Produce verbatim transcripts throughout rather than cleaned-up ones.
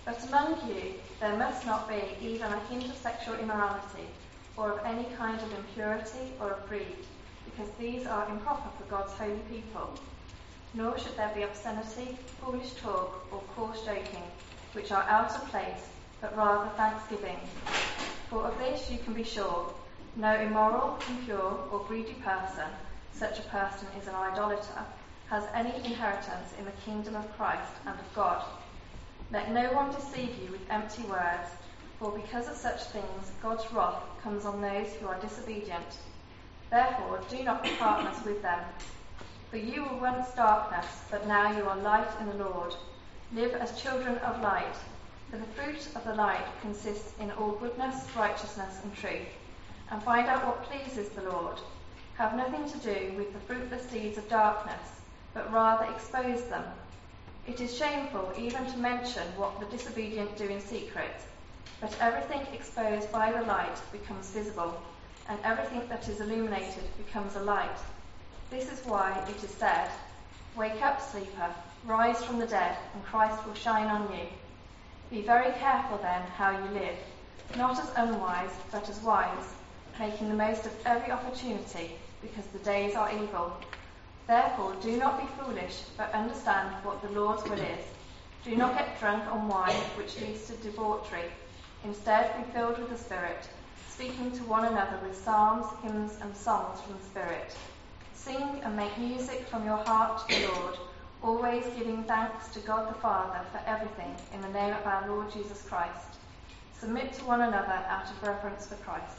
But among you there must not be even a hint of sexual immorality, or of any kind of impurity or of greed, because these are improper for God's holy people. Nor should there be obscenity, foolish talk, or coarse joking, which are out of place, but rather thanksgiving. For of this you can be sure, no immoral, impure, or greedy person, such a person is an idolater, has any inheritance in the kingdom of Christ and of God. Let no one deceive you with empty words, for because of such things God's wrath comes on those who are disobedient. Therefore do not be partners with them. For you were once darkness, but now you are light in the Lord. Live as children of light, for the fruit of the light consists in all goodness, righteousness, and truth. And find out what pleases the Lord. Have nothing to do with the fruitless deeds of darkness, but rather expose them. It is shameful even to mention what the disobedient do in secret, but everything exposed by the light becomes visible, and everything that is illuminated becomes a light. This is why it is said, "Wake up, sleeper, rise from the dead, and Christ will shine on you." Be very careful then how you live, not as unwise, but as wise, making the most of every opportunity, because the days are evil. Therefore do not be foolish, but understand what the Lord's will is. Do not get drunk on wine, which leads to debauchery. Instead be filled with the Spirit, speaking to one another with psalms, hymns, and songs from the Spirit. Sing and make music from your heart to the Lord, always giving thanks to God the Father for everything in the name of our Lord Jesus Christ. Submit to one another out of reverence for Christ.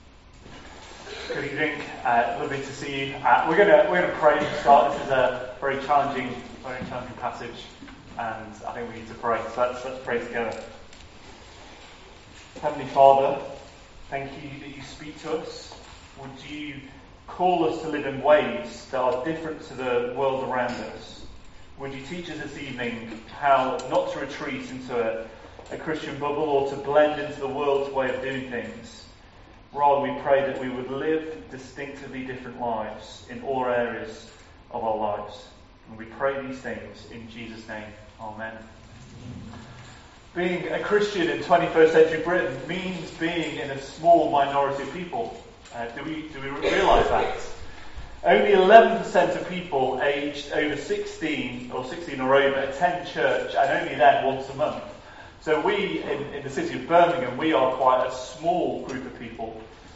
Good evening. Uh, lovely to see you. Uh, we're going to we're going to pray to start. This is a very challenging, very challenging passage, and I think we need to pray. So let's let's pray together. Heavenly Father, thank you that you speak to us. Would you call us to live in ways that are different to the world around us? Would you teach us this evening how not to retreat into a, a Christian bubble or to blend into the world's way of doing things? Rather, we pray that we would live distinctively different lives in all areas of our lives. And we pray these things in Jesus' name. Amen. Being a Christian in twenty-first century Britain means being in a small minority of people. Uh, do we do we realise that? Only eleven percent of people aged over sixteen or sixteen or over attend church, and only then once a month. So we, in, in the city of Birmingham, we are quite a small group of people.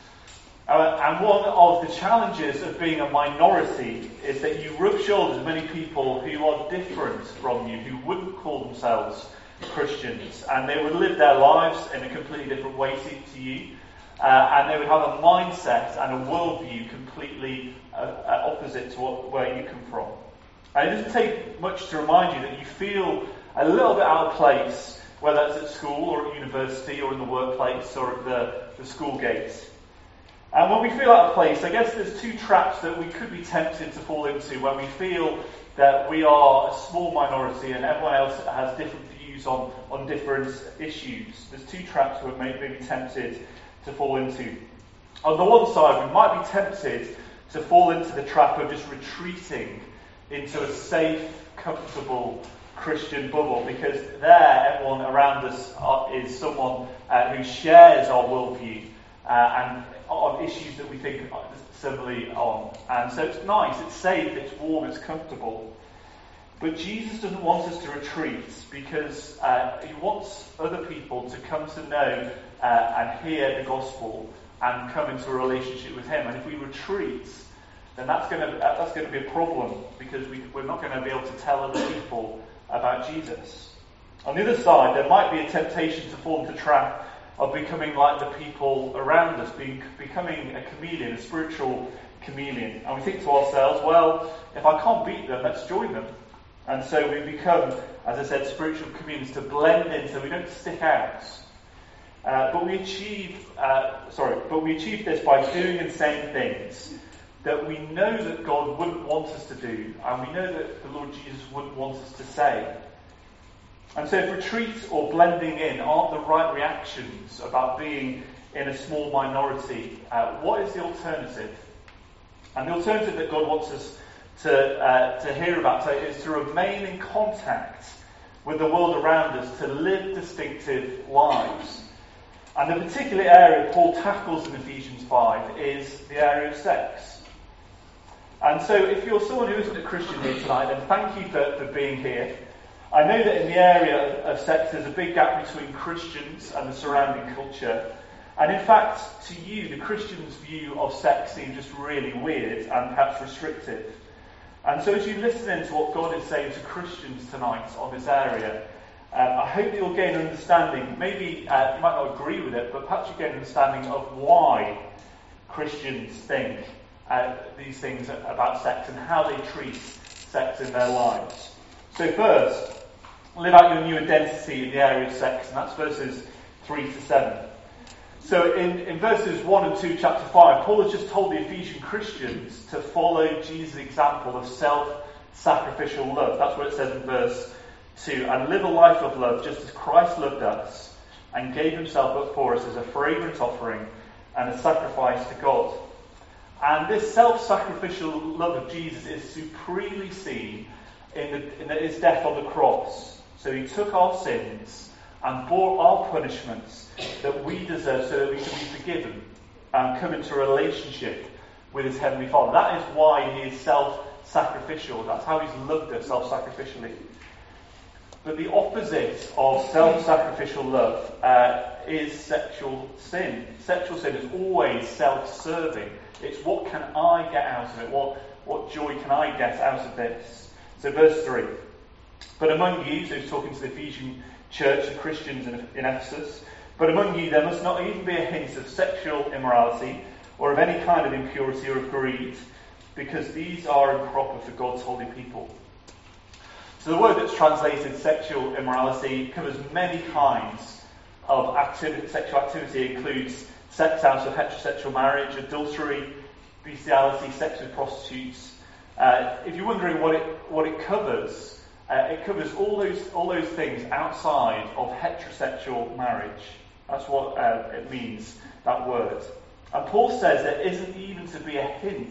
Uh, and one of the challenges of being a minority is that you rub shoulders with many people who are different from you, who wouldn't call themselves Christians. And they would live their lives in a completely different way to, to you. Uh, and they would have a mindset and a worldview completely uh, uh, opposite to what, where you come from. And it doesn't take much to remind you that you feel a little bit out of place, whether that's at school or at university or in the workplace or at the, the school gates. And when we feel out of place, I guess there's two traps that we could be tempted to fall into when we feel that we are a small minority and everyone else has different views on, on different issues. There's two traps we're maybe tempted to fall into. On the one side, we might be tempted to fall into the trap of just retreating into a safe, comfortable Christian bubble, because there everyone around us are, is someone uh, who shares our worldview uh, and on issues that we think similarly on. And so it's nice, it's safe, it's warm, it's comfortable. But Jesus doesn't want us to retreat, because uh, he wants other people to come to know uh, and hear the gospel and come into a relationship with him. And if we retreat, then that's going to that's going to be a problem, because we, we're not going to be able to tell other people about Jesus. On the other side, there might be a temptation to fall into the trap of becoming like the people around us, being, becoming a chameleon, a spiritual chameleon. And we think to ourselves, well, if I can't beat them, let's join them. And so we become, as I said, spiritual chameleons to blend in so we don't stick out. Uh, but we achieve, uh, sorry, but we achieve this by doing and saying things that we know that God wouldn't want us to do, and we know that the Lord Jesus wouldn't want us to say. And so if retreat or blending in aren't the right reactions about being in a small minority, uh, what is the alternative? And the alternative that God wants us to uh, to hear about is to remain in contact with the world around us to live distinctive lives. And the particular area Paul tackles in Ephesians five is the area of sex. And so if you're someone who isn't a Christian here tonight, then thank you for, for being here. I know that in the area of, of sex there's a big gap between Christians and the surrounding culture. And in fact, to you, the Christian's view of sex seems just really weird and perhaps restrictive. And so as you listen in to what God is saying to Christians tonight on this area, um, I hope that you'll gain an understanding. Maybe uh, you might not agree with it, but perhaps you gain an understanding of why Christians think uh, these things about sex and how they treat sex in their lives. So first, live out your new identity in the area of sex, and that's verses three to seven. So in, in verses one and two, chapter five, Paul has just told the Ephesian Christians to follow Jesus' example of self-sacrificial love. That's what it says in verse two. And live a life of love just as Christ loved us and gave himself up for us as a fragrant offering and a sacrifice to God. And this self-sacrificial love of Jesus is supremely seen in, the, in his death on the cross. So he took our sins and bore our punishments that we deserve so that we can be forgiven and come into a relationship with his Heavenly Father. That is why he is self-sacrificial. That's how he's loved us self-sacrificially. But the opposite of self-sacrificial love uh, is sexual sin. Sexual sin is always self-serving. It's what can I get out of it? What, what joy can I get out of this? So verse three. But among you, so he's talking to the Ephesian church, the Christians in, in Ephesus, but among you there must not even be a hint of sexual immorality or of any kind of impurity or of greed, because these are improper for God's holy people. So the word that's translated sexual immorality covers many kinds of activity. Sexual activity. It includes sex out of heterosexual marriage, adultery, bestiality, sex with prostitutes. Uh, if you're wondering what it what it covers, Uh, it covers all those all those things outside of heterosexual marriage. That's what uh, it means, that word. And Paul says there isn't even to be a hint,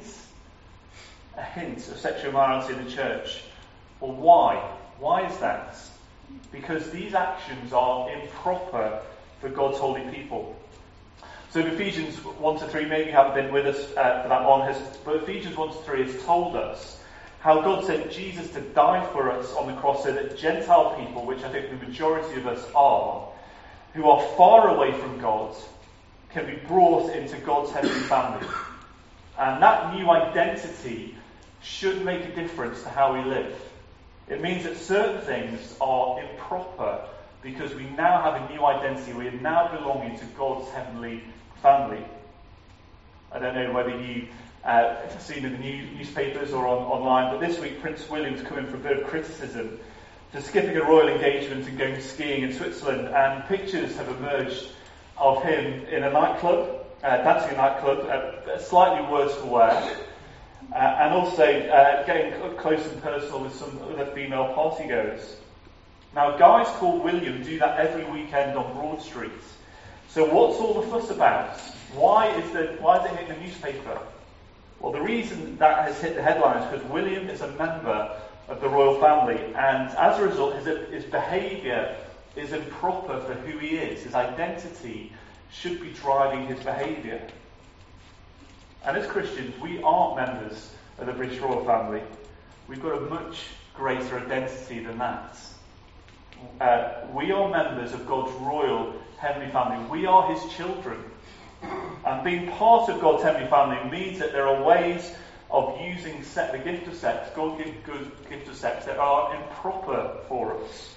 a hint of sexual immorality in the church. Well, why? Why is that? Because these actions are improper for God's holy people. So in Ephesians one to three, maybe you haven't been with us uh, for that long, has, but Ephesians one to three has told us how God sent Jesus to die for us on the cross so that Gentile people, which I think the majority of us are, who are far away from God, can be brought into God's heavenly family. And that new identity should make a difference to how we live. It means that certain things are improper because we now have a new identity. We are now belonging to God's heavenly family. I don't know whether you Uh, seen in the new, newspapers or on, online, but this week Prince William's come in for a bit of criticism for skipping a royal engagement and going skiing in Switzerland, and pictures have emerged of him in a nightclub, uh, dancing in a nightclub, uh, slightly worse for wear, uh, and also uh, getting close and personal with some other female partygoers. Now, guys called William do that every weekend on Broad Street. So what's all the fuss about? Why is the why is it hitting the newspaper? Well, the reason that has hit the headlines is because William is a member of the royal family, and as a result, his, his behaviour is improper for who he is. His identity should be driving his behaviour. And as Christians, we aren't members of the British royal family. We've got a much greater identity than that. Uh, we are members of God's royal heavenly family. We are his children. And being part of God's heavenly family means that there are ways of using sex, the gift of sex, God gives good gift of sex, that are improper for us.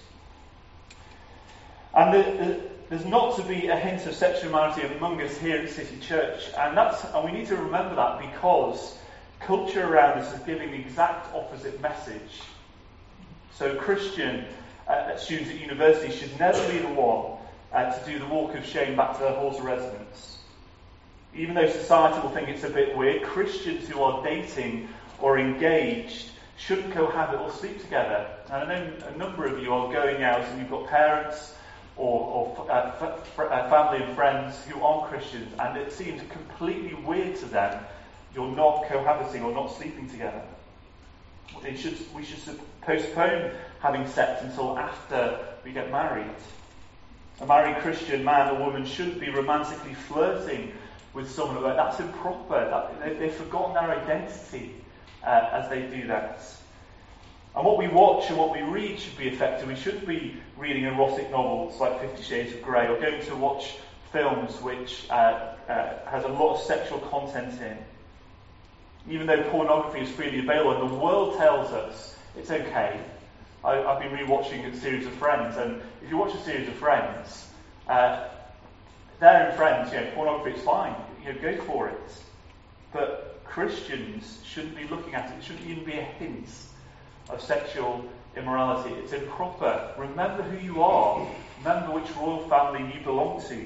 And the, the, there's not to be a hint of sexual immorality among us here at City Church, and that's and we need to remember that because culture around us is giving the exact opposite message. So Christian uh, students at university should never be the one uh, to do the walk of shame back to their halls of residence. Even though society will think it's a bit weird, Christians who are dating or engaged shouldn't cohabit or sleep together. And I know a number of you are going out and you've got parents or, or uh, f- f- uh, family and friends who aren't Christians, and it seems completely weird to them you're not cohabiting or not sleeping together. It should, we should postpone having sex until after we get married. A married Christian man or woman shouldn't be romantically flirting with someone. That's improper. That, they, they've forgotten their identity uh, as they do that. And what we watch and what we read should be effective. We shouldn't be reading erotic novels like Fifty Shades of Grey or going to watch films which uh, uh, has a lot of sexual content in. Even though pornography is freely available, and the world tells us it's okay. I, I've been rewatching a series of Friends, and if you watch a series of Friends, uh, they're in Friends, you know, pornography is fine, you know, go for it. But Christians shouldn't be looking at it. It shouldn't even be a hint of sexual immorality. It's improper. Remember who you are. Remember which royal family you belong to.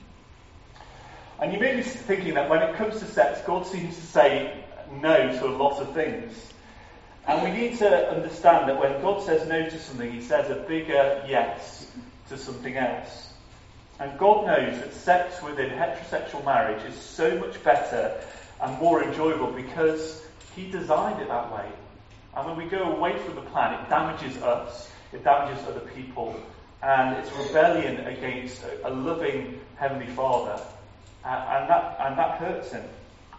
And you may be thinking that when it comes to sex, God seems to say no to a lot of things. And we need to understand that when God says no to something, he says a bigger yes to something else. And God knows that sex within heterosexual marriage is so much better and more enjoyable because he designed it that way. And when we go away from the plan, it damages us, it damages other people, and it's rebellion against a, a loving Heavenly Father. Uh, and that and that hurts him.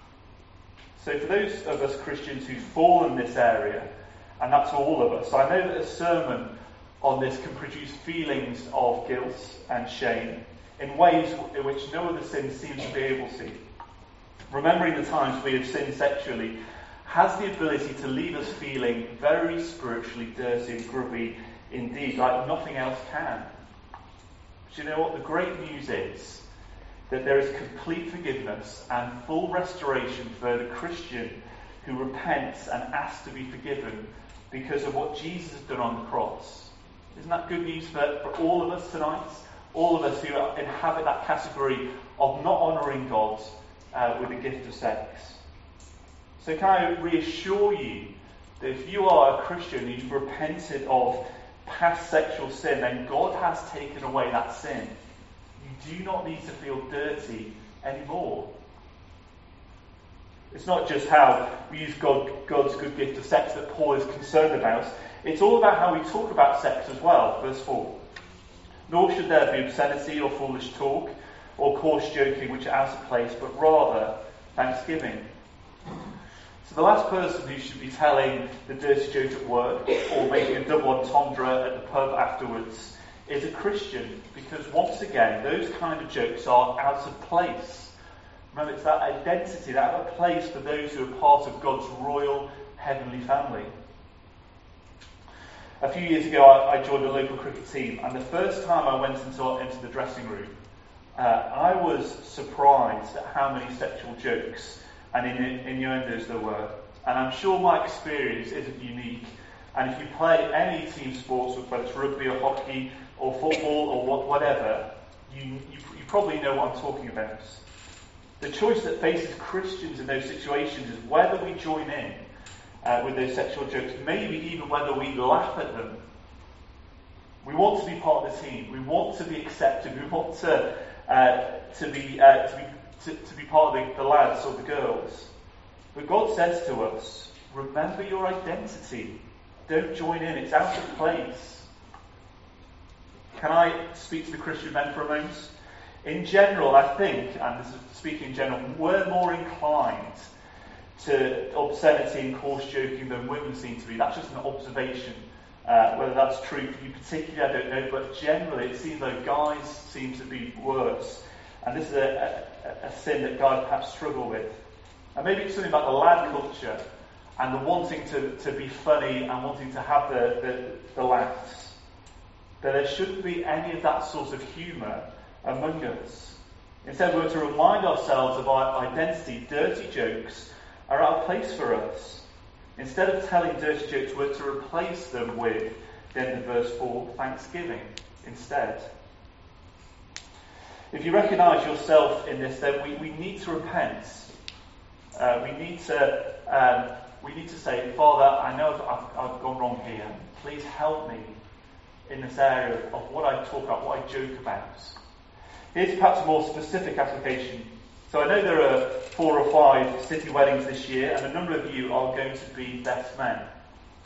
So for those of us Christians who fall in this area, and that's all of us, I know that a sermon on this can produce feelings of guilt and shame in ways in which no other sin seems to be able to. Remembering the times we have sinned sexually has the ability to leave us feeling very spiritually dirty and grubby indeed, like nothing else can. But you know what? The great news is that there is complete forgiveness and full restoration for the Christian who repents and asks to be forgiven because of what Jesus has done on the cross. Isn't that good news for, for all of us tonight? All of us who inhabit that category of not honouring God uh, with the gift of sex. So can I reassure you that if you are a Christian and you've repented of past sexual sin, then God has taken away that sin. You do not need to feel dirty anymore. It's not just how we use God, God's good gift of sex that Paul is concerned about. It's all about how we talk about sex as well. Verse four. Nor should there be obscenity or foolish talk or coarse joking which are out of place, but rather thanksgiving. So the last person who should be telling the dirty joke at work or making a double entendre at the pub afterwards is a Christian, because once again, those kind of jokes are out of place. Remember, it's that identity, that out of place for those who are part of God's royal heavenly family. A few years ago, I, I joined a local cricket team, and the first time I went into, into the dressing room, uh, I was surprised at how many sexual jokes and innuendos there were. And I'm sure my experience isn't unique. And if you play any team sports, whether it's rugby or hockey or football or whatever, you, you, you probably know what I'm talking about. The choice that faces Christians in those situations is whether we join in uh, with those sexual jokes, maybe even whether we laugh at them. We want to be part of the team. We want to be accepted. We want to uh, to be uh, to be to, to be part of the, the lads or the girls. But God says to us, remember your identity. Don't join in. It's out of place. Can I speak to the Christian men for a moment? In general, I think, and this is speaking in general, we're more inclined to obscenity and coarse joking than women seem to be. That's just an observation. Uh, whether that's true for you particularly, I don't know, but generally it seems like guys seem to be worse. And this is a, a, a sin that guys perhaps struggle with. And maybe it's something about the lad culture and the wanting to, to be funny and wanting to have the, the, the laughs. But there shouldn't be any of that sort of humour among us. Instead, we're to remind ourselves of our identity. Dirty jokes are out of place for us. Instead of telling dirty jokes, we're to replace them with, the end of verse four, thanksgiving instead. If you recognise yourself in this, then we, we need to repent. Uh, we need to um, we need to say, Father, I know I've, I've gone wrong here. Please help me in this area of what I talk about, what I joke about. Here's perhaps a more specific application. So I know there are four or five city weddings this year, and a number of you are going to be best men.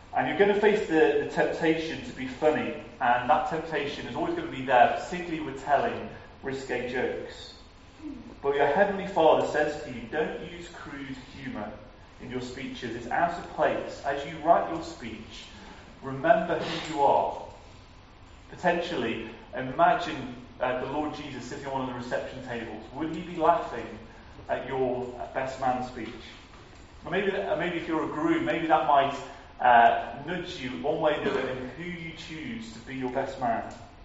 And you're going to face the, the temptation to be funny, and that temptation is always going to be there, particularly with telling risque jokes. But your Heavenly Father says to you, don't use crude humour in your speeches. It's out of place. As you write your speech, remember who you are. Potentially, imagine uh, the Lord Jesus sitting on one of the reception tables. Would he be laughing at your best man speech? Or maybe, that, maybe if you're a groom, maybe that might uh, nudge you one way or the other in who you choose to be your best man.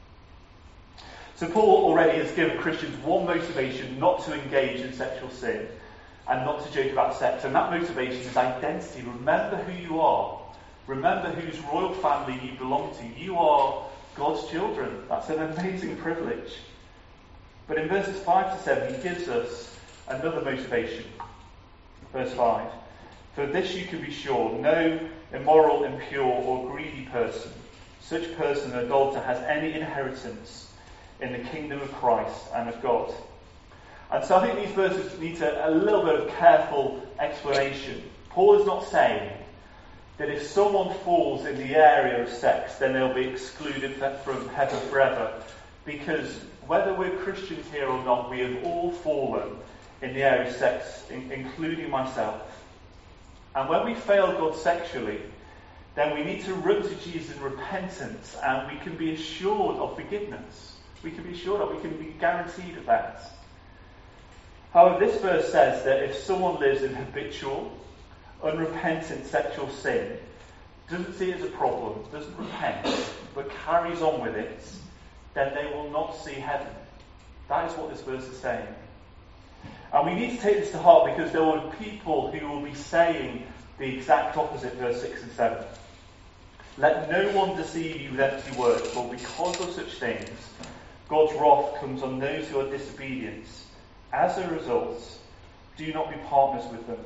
So Paul already has given Christians one motivation not to engage in sexual sin and not to joke about sex. And that motivation is identity. Remember who you are. Remember whose royal family you belong to. You are God's children. That's an amazing privilege. But in verses five to seven, he gives us another motivation. Verse five. For this you can be sure, no immoral, impure, or greedy person, such person, an adulterer, has any inheritance in the kingdom of Christ and of God. And so I think these verses need a, a little bit of careful explanation. Paul is not saying that if someone falls in the area of sex, then they'll be excluded from heaven forever. Because whether we're Christians here or not, we have all fallen in the area of sex, in, including myself. And when we fail God sexually, then we need to run to Jesus in repentance, and we can be assured of forgiveness. We can be assured of, we can be guaranteed of that. However, this verse says that if someone lives in habitual, unrepentant sexual sin, doesn't see it as a problem, doesn't repent, but carries on with it, then they will not see heaven. That is what this verse is saying. And we need to take this to heart, because there will be people who will be saying the exact opposite, verse six and seven. Let no one deceive you with empty words, for because of such things, God's wrath comes on those who are disobedient. As a result, do not be partners with them.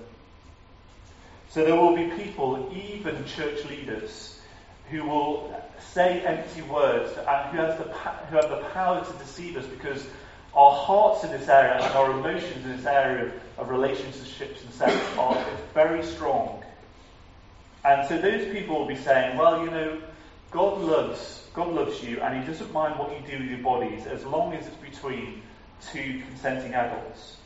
So there will be people, even church leaders, who will say empty words and who have the who have the power to deceive us, because our hearts in this area and our emotions in this area of relationships and sex are very strong. And so those people will be saying, well, you know, God loves God loves you, and he doesn't mind what you do with your bodies as long as it's between two consenting adults.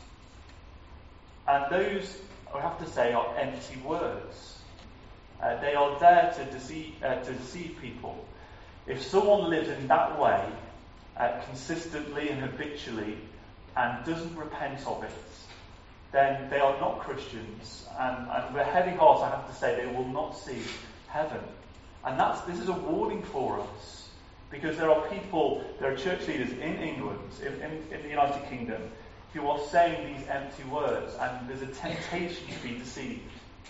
And those, I have to say, are empty words. Uh, they are there to deceive, uh, to deceive people. If someone lives in that way, uh, consistently and habitually, and doesn't repent of it, then they are not Christians. And, and with heavy hearts, I have to say, they will not see heaven. And that's this is a warning for us. Because there are people, there are church leaders in England, in, in, in the United Kingdom, who are saying these empty words, and there's a temptation to be deceived.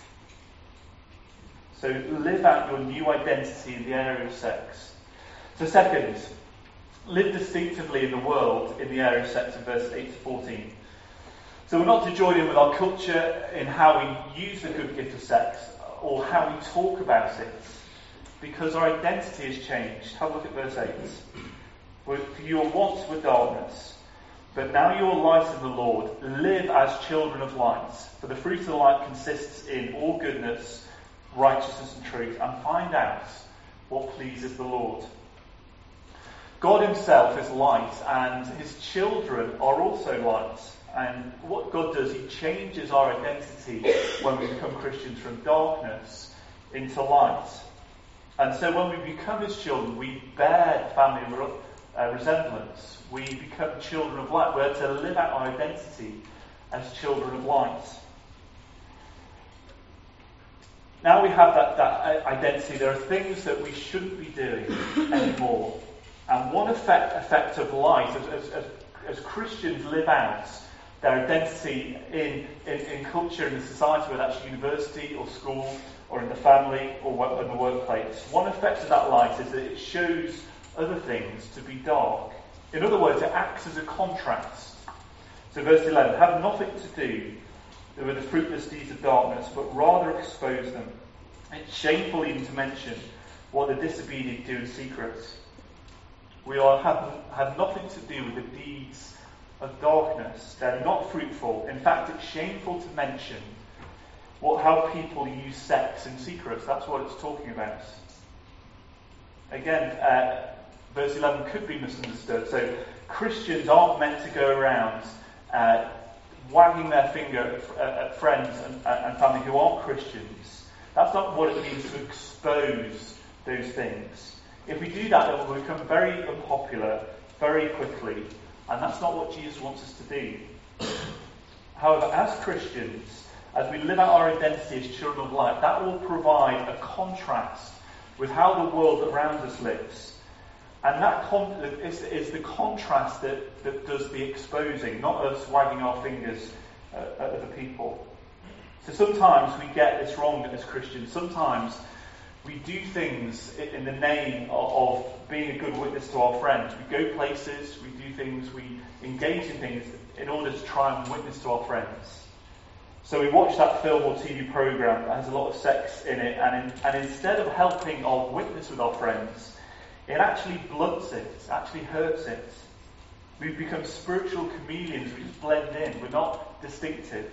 So live out your new identity in the area of sex. So second, live distinctively in the world in the area of sex, in verses eight to fourteen. So we're not to join in with our culture in how we use the good gift of sex, or how we talk about it, because our identity has changed. Have a look at verse eight. For you were once with darkness, but now you are light in the Lord. Live as children of light. For the fruit of the light consists in all goodness, righteousness and truth. And find out what pleases the Lord. God himself is light, and his children are also light. And what God does, he changes our identity when we become Christians from darkness into light. And so when we become his children, we bear family uh, resemblance. We become children of light. We're to live out our identity as children of light. Now we have that, that identity, there are things that we shouldn't be doing anymore. And one effect, effect of light, as, as, as Christians live out their identity in, in, in culture, in the society, whether that's university or school, or in the family, or in the workplace. One effect of that light is that it shows other things to be dark. In other words, it acts as a contrast. So verse eleven, have nothing to do with the fruitless deeds of darkness, but rather expose them. It's shameful even to mention what the disobedient do in secret. We are have, have nothing to do with the deeds of darkness. They're not fruitful. In fact, it's shameful to mention what, how people use sex in secret. That's what it's talking about. Again, uh, verse eleven could be misunderstood. So Christians aren't meant to go around uh, wagging their finger at, at friends and, and family who aren't Christians. That's not what it means to expose those things. If we do that, then we'll become very unpopular very quickly, and that's not what Jesus wants us to do. However, as Christians, as we live out our identity as children of light, that will provide a contrast with how the world around us lives. And that con- is, is the contrast that, that does the exposing, not us wagging our fingers uh, at other people. So sometimes we get this wrong as Christians. Sometimes we do things in the name of, of being a good witness to our friends. We go places, we do things, we engage in things in order to try and witness to our friends. So we watch that film or T V program that has a lot of sex in it, and, in, and instead of helping our witness with our friends, it actually blunts it, it actually hurts it. We've become spiritual chameleons, we just blend in, we're not distinctive.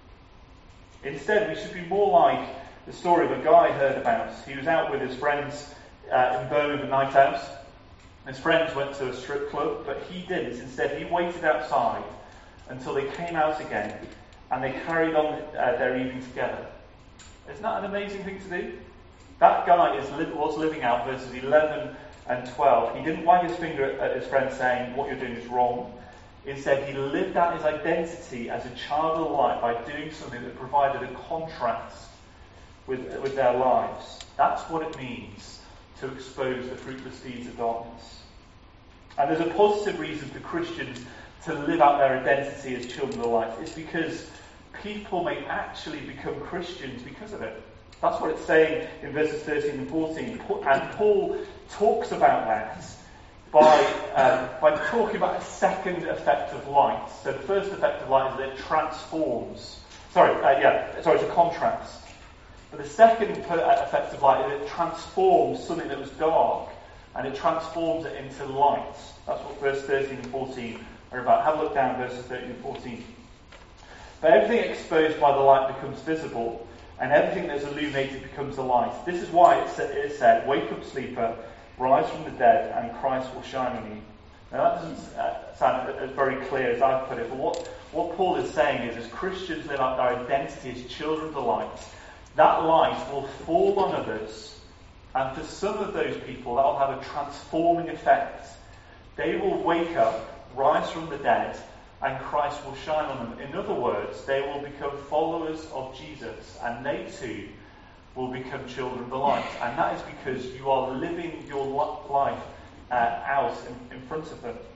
Instead, we should be more like the story of a guy I heard about. He was out with his friends uh, in Birmingham night out. His friends went to a strip club, but he didn't. Instead, he waited outside until they came out again, and they carried on uh, their evening together. Isn't that an amazing thing to do? That guy is li- was living out verses eleven and twelve. He didn't wag his finger at, at his friend saying, what you're doing is wrong. Instead, he lived out his identity as a child of the light by doing something that provided a contrast with, with their lives. That's what it means to expose the fruitless deeds of darkness. And there's a positive reason for Christians to live out their identity as children of the light. It's because people may actually become Christians because of it. That's what it's saying in verses thirteen and fourteen. And Paul talks about that by, um, by talking about a second effect of light. So the first effect of light is that it transforms. Sorry, uh, yeah, sorry, it's a contrast. But the second effect of light is it transforms something that was dark, and it transforms it into light. That's what verse thirteen and fourteen are about. Have a look down at verses thirteen and fourteen. But everything exposed by the light becomes visible, and everything that is illuminated becomes a light. This is why it is said, wake up, sleeper, rise from the dead, and Christ will shine on you. Now that doesn't uh, sound as very clear as I've put it, but what, what Paul is saying is, as Christians live out their identity as children of the light, that light will fall on others, and for some of those people that will have a transforming effect. They will wake up, rise from the dead, and Christ will shine on them. In other words, they will become followers of Jesus, and they too will become children of the light. And that is because you are living your life uh, out in, in front of them.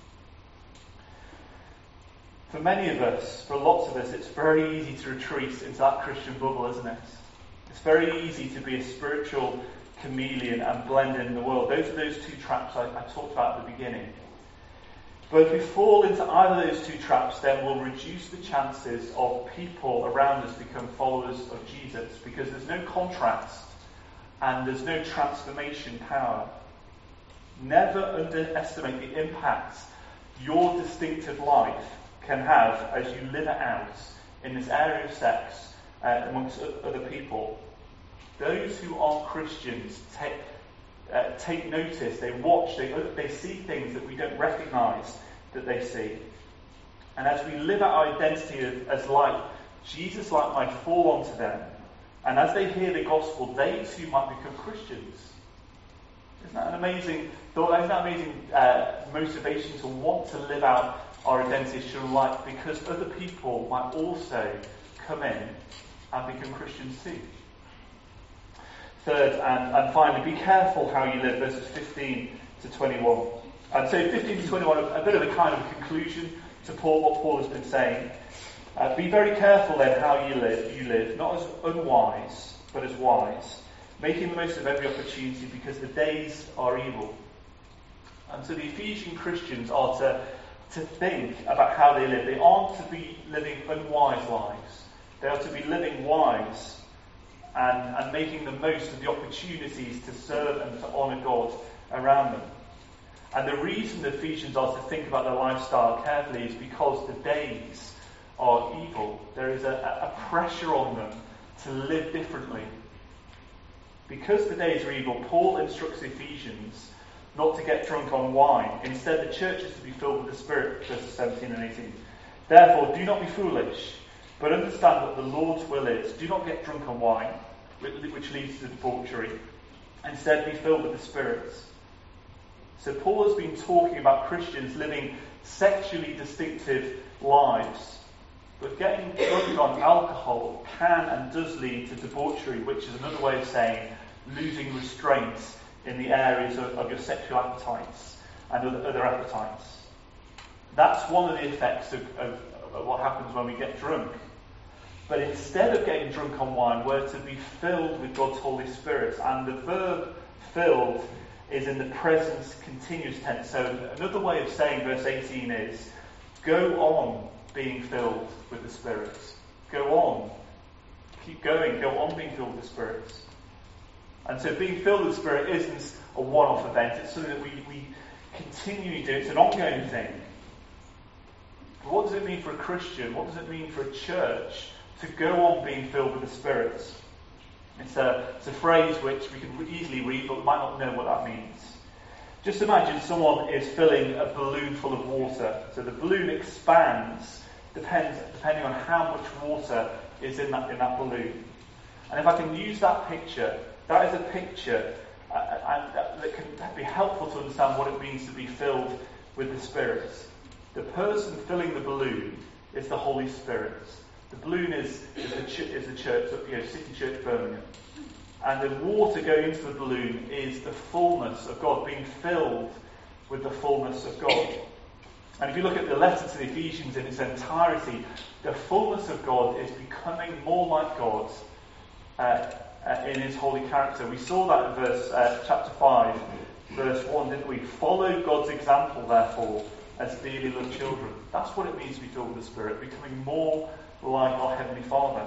For many of us, for lots of us, it's very easy to retreat into that Christian bubble, isn't it? It's very easy to be a spiritual chameleon and blend in the world. Those are those two traps I, I talked about at the beginning. But if we fall into either of those two traps, then we'll reduce the chances of people around us become followers of Jesus, because there's no contrast and there's no transformation power. Never underestimate the impact your distinctive life can have as you live it out in this area of sex uh, amongst other people. Those who aren't Christians take uh, take notice, they watch, they, they see things that we don't recognise that they see. And as we live out our identity as light, Jesus' light might fall onto them. And as they hear the gospel, they too might become Christians. Isn't that an amazing thought? Isn't that amazing uh, motivation to want to live out our identity as children of light? Because other people might also come in and become Christians too. Third, and, and finally, be careful how you live, verses fifteen to twenty-one. And so fifteen to twenty-one, a bit of a kind of a conclusion to Paul, what Paul has been saying. Uh, be very careful then how you live, you live, not as unwise, but as wise, making the most of every opportunity, because the days are evil. And so the Ephesian Christians are to, to think about how they live. They aren't to be living unwise lives. They are to be living wise and, and making the most of the opportunities to serve and to honour God around them. And the reason the Ephesians are to think about their lifestyle carefully is because the days are evil. There is a, a pressure on them to live differently. Because the days are evil, Paul instructs the Ephesians not to get drunk on wine. Instead, the church is to be filled with the Spirit, verses seventeen and eighteen. Therefore, do not be foolish, but understand what the Lord's will is. Do not get drunk on wine, which leads to debauchery. Instead, be filled with the Spirit. So Paul has been talking about Christians living sexually distinctive lives. But getting drunk on alcohol can and does lead to debauchery, which is another way of saying losing restraint in the areas of, of your sexual appetites and other, other appetites. That's one of the effects of, of, of what happens when we get drunk. But instead of getting drunk on wine, we're to be filled with God's Holy Spirit. And the verb filled is in the present continuous tense. So another way of saying verse eighteen is, go on being filled with the Spirit. Go on. Keep going. Go on being filled with the Spirit. And so being filled with the Spirit isn't a one-off event. It's something that we, we continually do. It's an ongoing thing. But what does it mean for a Christian? What does it mean for a church to go on being filled with the Spirit? It's a, it's a phrase which we can easily read, but we might not know what that means. Just imagine someone is filling a balloon full of water. So the balloon expands depends, depending on how much water is in that, in that balloon. And if I can use that picture, that is a picture uh, and, uh, that can be helpful to understand what it means to be filled with the Spirit. The person filling the balloon is the Holy Spirit. The balloon is, is, the, ch- is the church, you know, City Church Birmingham. And the water going into the balloon is the fullness of God, being filled with the fullness of God. And if you look at the letter to the Ephesians in its entirety, the fullness of God is becoming more like God uh, uh, in his holy character. We saw that in verse uh, chapter five, verse one, didn't we? Follow God's example, therefore, as dearly loved children. That's what it means to be filled with the Spirit, becoming more like our Heavenly Father.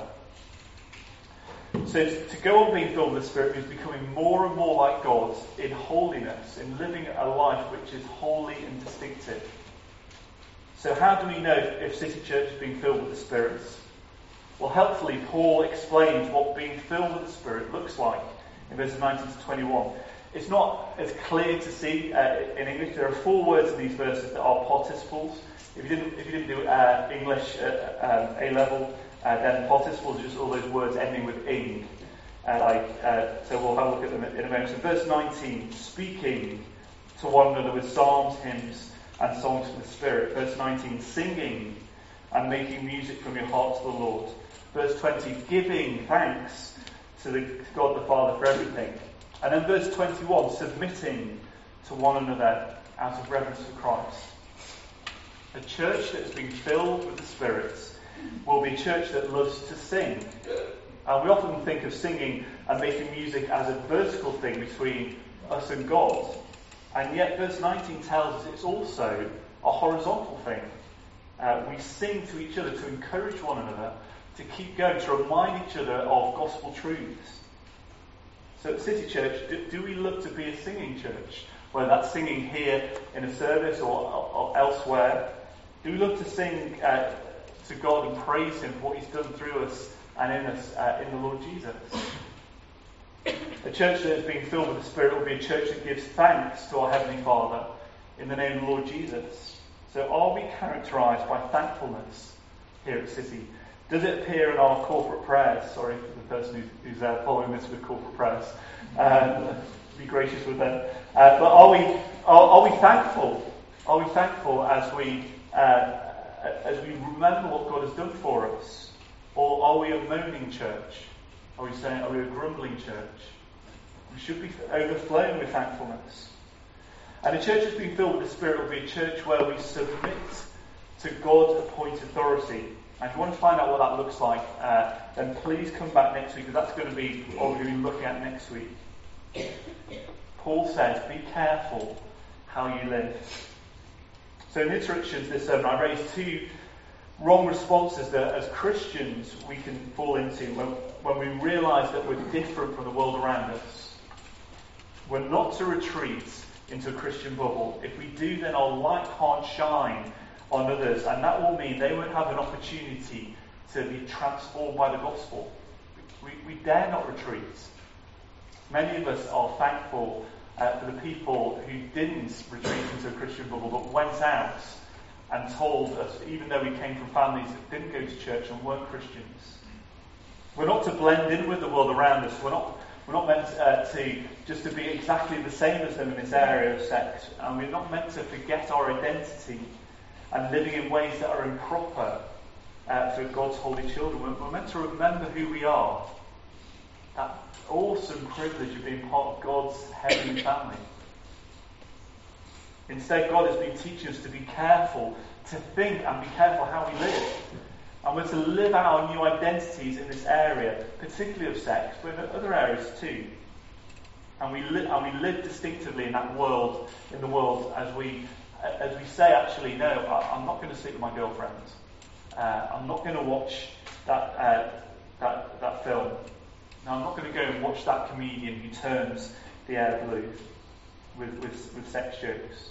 So to go on being filled with the Spirit means becoming more and more like God in holiness, in living a life which is holy and distinctive. So how do we know if City Church is being filled with the Spirit? Well, helpfully, Paul explains what being filled with the Spirit looks like in verses nineteen to twenty-one. It's not as clear to see uh, in English. There are four words in these verses that are participles. If you didn't, if you didn't do uh, English at um, A level, uh, then participles are just all those words ending with ing. Uh, like, uh, so we'll have a look at them in a moment. So verse nineteen, speaking to one another with psalms, hymns, and songs for the Spirit. Verse nineteen, singing and making music from your heart to the Lord. Verse twenty, giving thanks to the to God the Father for everything. And then verse twenty-one, submitting to one another out of reverence for Christ. A church that has been filled with the Spirit will be a church that loves to sing. And we often think of singing and making music as a vertical thing between us and God. And yet verse nineteen tells us it's also a horizontal thing. Uh, we sing to each other to encourage one another, to keep going, to remind each other of gospel truths. So at City Church, do, do we look to be a singing church? Whether that's singing here in a service or, or, or elsewhere. Do we look to sing uh, to God and praise Him for what He's done through us and in us uh, in the Lord Jesus? A church that is being filled with the Spirit will be a church that gives thanks to our Heavenly Father in the name of the Lord Jesus. So are we characterised by thankfulness here at City? Does it appear in our corporate prayers? Sorry for the person who's, who's uh, following this with corporate prayers. Um, be gracious with them. Uh, but are we are, are we thankful? Are we thankful as we uh, as we remember what God has done for us? Or are we a moaning church? Are we saying, are we a grumbling church? We should be overflowing with thankfulness. And a church that's been filled with the Spirit will be a church where we submit to God's appointed authority. And if you want to find out what that looks like, uh, then please come back next week, because that's going to be what we're going to be looking at next week. Paul says, be careful how you live. So in the introduction to this sermon, I raised two wrong responses that as Christians we can fall into when, when we realise that we're different from the world around us. We're not to retreat into a Christian bubble. If we do, then our light can't shine on others, and that will mean they won't have an opportunity to be transformed by the gospel. We, we dare not retreat. Many of us are thankful uh, for the people who didn't retreat into a Christian bubble but went out and told us, even though we came from families that didn't go to church and weren't Christians. We're not to blend in with the world around us. We're not, we're not meant uh, to just to be exactly the same as them in this area of sex. And we're not meant to forget our identity and living in ways that are improper uh, for God's holy children. We're, we're meant to remember who we are. That awesome privilege of being part of God's heavenly family. Instead, God has been teaching us to be careful, to think and be careful how we live. And we're to live out our new identities in this area, particularly of sex, but in other areas too. And we, li- and we live distinctively in that world, in the world, as we as we say, actually, no, I, I'm not going to sleep with my girlfriend. Uh, I'm not going to watch that uh, that that film. No, I'm not going to go and watch that comedian who turns the air blue with, with, with sex jokes.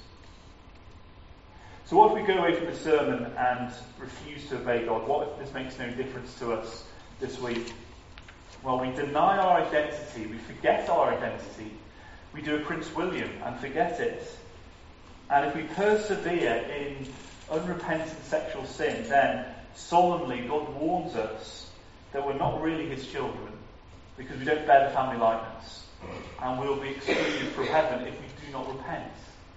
So what if we go away from the sermon and refuse to obey God? What if this makes no difference to us this week? Well, we deny our identity, we forget our identity, we do a Prince William and forget it. And if we persevere in unrepentant sexual sin, then solemnly God warns us that we're not really his children because we don't bear the family likeness, and we'll be excluded from heaven if we do not repent.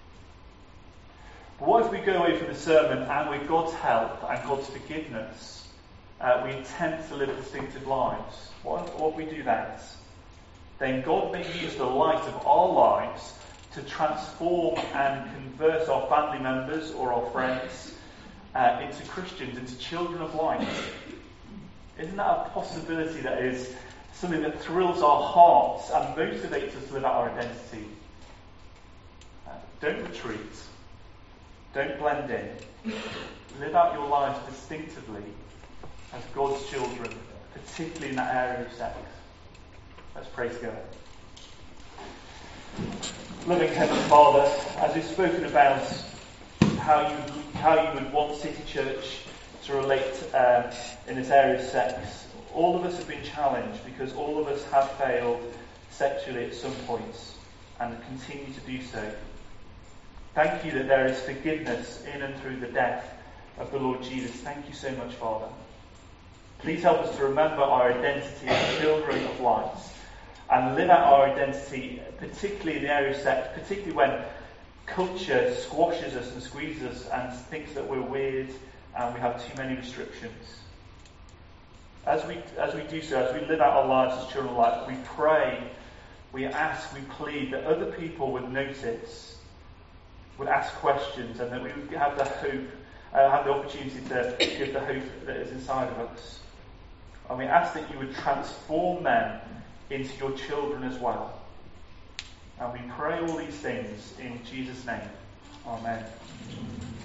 But what if we go away from the sermon and with God's help and God's forgiveness, uh, we attempt to live distinctive lives? What if, what if we do that? Then God may use the light of our lives to transform and convert our family members or our friends uh, into Christians, into children of light. Isn't that a possibility that is something that thrills our hearts and motivates us to live out our identity? Uh, don't retreat. Don't blend in. Live out your lives distinctively as God's children, particularly in that area of sex. Let's pray together. Loving Heavenly Father, as we've spoken about how you how you would want City Church to relate um, in this area of sex, all of us have been challenged because all of us have failed sexually at some points and continue to do so. Thank you that there is forgiveness in and through the death of the Lord Jesus. Thank you so much, Father. Please help us to remember our identity as children of light and live out our identity, particularly in the area of sex, particularly when culture squashes us and squeezes us and thinks that we're weird and we have too many restrictions. As we as we do so, as we live out our lives as children of light, we pray, we ask, we plead that other people would notice, would ask questions, and that we would have the hope, uh, have the opportunity to give the hope that is inside of us. And we ask that you would transform them into your children as well. And we pray all these things in Jesus' name. Amen.